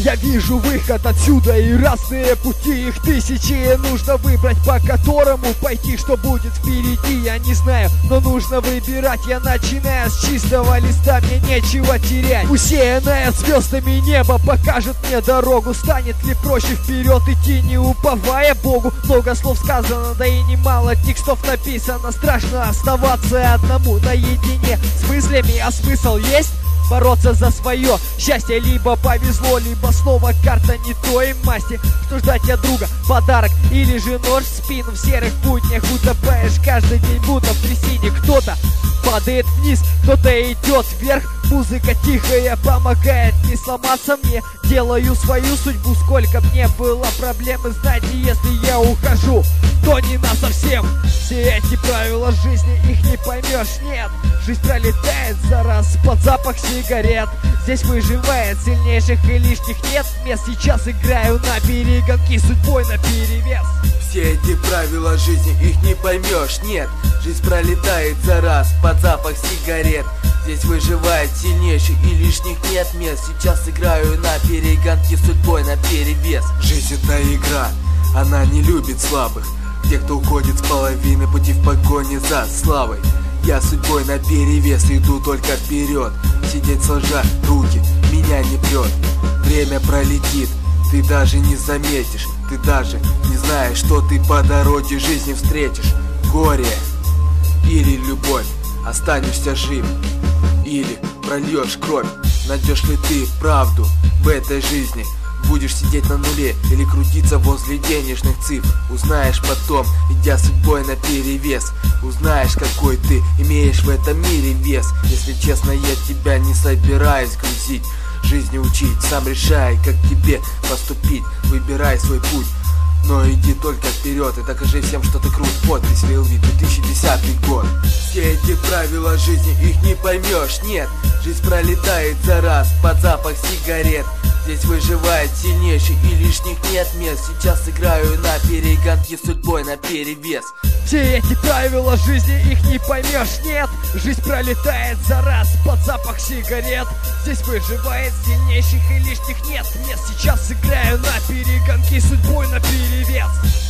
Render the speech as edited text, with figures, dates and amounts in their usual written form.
Я вижу выход отсюда и разные пути, их тысячи. Нужно выбрать, по которому пойти, что будет впереди, я не знаю, но нужно выбирать. Я начинаю с чистого листа, мне нечего терять. Усеянное звездами небо покажет мне дорогу. Станет ли проще вперед идти, не уповая Богу? Много слов сказано, да и немало текстов написано. Страшно оставаться одному наедине с мыслями, а смысл есть? Бороться за свое счастье. Либо повезло, либо снова карта не той масти. Что ждать от друга? Подарок или же нож в спину? В серых буднях утопаешь каждый день, будто в трясине. Кто-то падает вниз, кто-то идет вверх. Музыка тихая помогает не сломаться мне. Делаю свою судьбу, сколько мне было проблем. И знаете, если я ухожу, то не насовсем. Все эти правила жизни, их не поймешь, нет. Жизнь пролетает за раз под запах сигарет. Здесь выживает сильнейших и лишних нет мест. Сейчас играю на перегонки, судьбой наперевес. Все эти правила жизни, их не поймешь, нет. Жизнь пролетает за раз под запах сигарет. Здесь выживает сильнейший и лишних нет мест. Сейчас играю на перегонки, судьбой наперевес. Жизнь это игра, она не любит слабых. Те, кто уходит с половины пути в погоне за славой. Я судьбой наперевес иду только вперед. Сидеть сложа руки меня не прет. Время пролетит, ты даже не заметишь. Ты даже не знаешь, что ты по дороге жизни встретишь. Горе или любовь, останешься жив или прольешь кровь. Найдешь ли ты правду в этой жизни? Будешь сидеть на нуле или крутиться возле денежных цифр? Узнаешь потом, идя судьбой наперевес. Узнаешь, какой ты имеешь в этом мире вес. Если честно, я тебя не собираюсь грузить. Жизни учить, сам решай, как тебе поступить. Выбирай свой путь, но иди только вперед. И докажи всем, что ты крут. Подпись Лил-Ви, 2010 год. Все эти правила жизни, их не поймешь, нет. Жизнь пролетает за раз под запах сигарет. Здесь выживает сильнейший и лишних нет мест. Сейчас играю на перегонки, судьбой наперевес. Все эти правила жизни, их не поймешь, нет. Жизнь пролетает за раз под запах сигарет. Здесь выживает сильнейших и лишних нет мест. Сейчас играю на перегонки, судьбой наперевес.